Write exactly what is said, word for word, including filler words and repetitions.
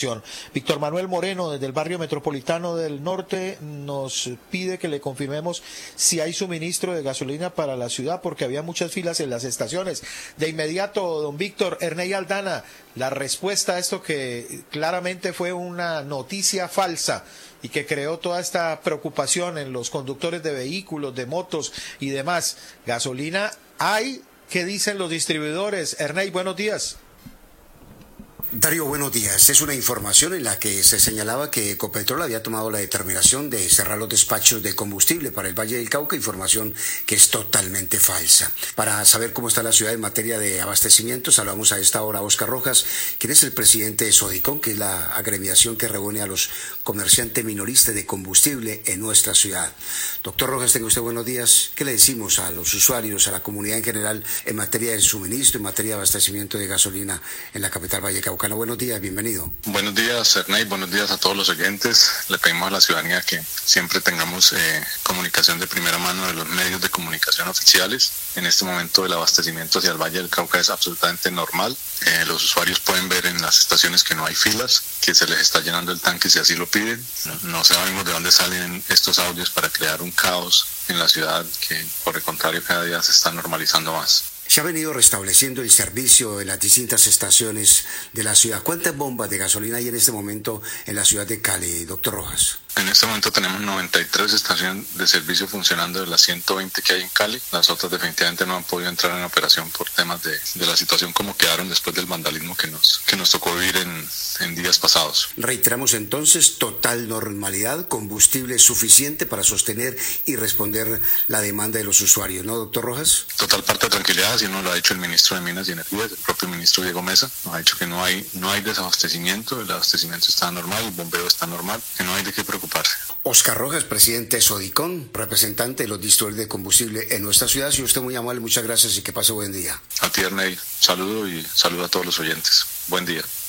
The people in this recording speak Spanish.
Víctor Manuel Moreno, desde el barrio metropolitano del norte, nos pide que le confirmemos si hay suministro de gasolina para la ciudad, porque había muchas filas en las estaciones. De inmediato, don Víctor, Ernei Aldana, la respuesta a esto que claramente fue una noticia falsa y que creó toda esta preocupación en los conductores de vehículos, de motos y demás. Gasolina hay, ¿qué dicen los distribuidores? Ernei, buenos días. Darío, buenos días. Es una información en la que se señalaba que Ecopetrol había tomado la determinación de cerrar los despachos de combustible para el Valle del Cauca, información que es totalmente falsa. Para saber cómo está la ciudad en materia de abastecimiento, saludamos a esta hora a Óscar Rojas, quien es el presidente de Sodicom, que es la agremiación que reúne a los comerciantes minoristas de combustible en nuestra ciudad. Doctor Rojas, tenga usted buenos días. ¿Qué le decimos a los usuarios, a la comunidad en general, en materia de suministro, en materia de abastecimiento de gasolina en la capital Valle del Cauca? Buenos días, bienvenido. Buenos días, Ernei, buenos días a todos los oyentes. Le pedimos a la ciudadanía que siempre tengamos eh, comunicación de primera mano de los medios de comunicación oficiales. En este momento el abastecimiento hacia el Valle del Cauca es absolutamente normal. Eh, los usuarios pueden ver en las estaciones que no hay filas, que se les está llenando el tanque si así lo piden. No, no sabemos de dónde salen estos audios para crear un caos en la ciudad, que por el contrario cada día se está normalizando más. Se ha venido restableciendo el servicio en las distintas estaciones de la ciudad. ¿Cuántas bombas de gasolina hay en este momento en la ciudad de Cali, doctor Rojas? En este momento tenemos noventa y tres estaciones de servicio funcionando de las ciento veinte que hay en Cali. Las otras definitivamente no han podido entrar en operación por temas de, de la situación como quedaron después del vandalismo que nos, que nos tocó vivir en, en días pasados. Reiteramos entonces, total normalidad, combustible suficiente para sostener y responder la demanda de los usuarios, ¿no, doctor Rojas? Total parte de tranquilidad, así nos lo ha dicho el ministro de Minas y Energía, el propio ministro Diego Mesa. Nos ha dicho que no hay, no hay desabastecimiento, el abastecimiento está normal, el bombeo está normal, que no hay de qué preocuparse. Óscar Rojas, presidente de Sodicom, representante de los distribuidores de combustible en nuestra ciudad. Si usted muy amable, muchas gracias y que pase buen día. A ti, Ernei, saludo y saludo a todos los oyentes. Buen día.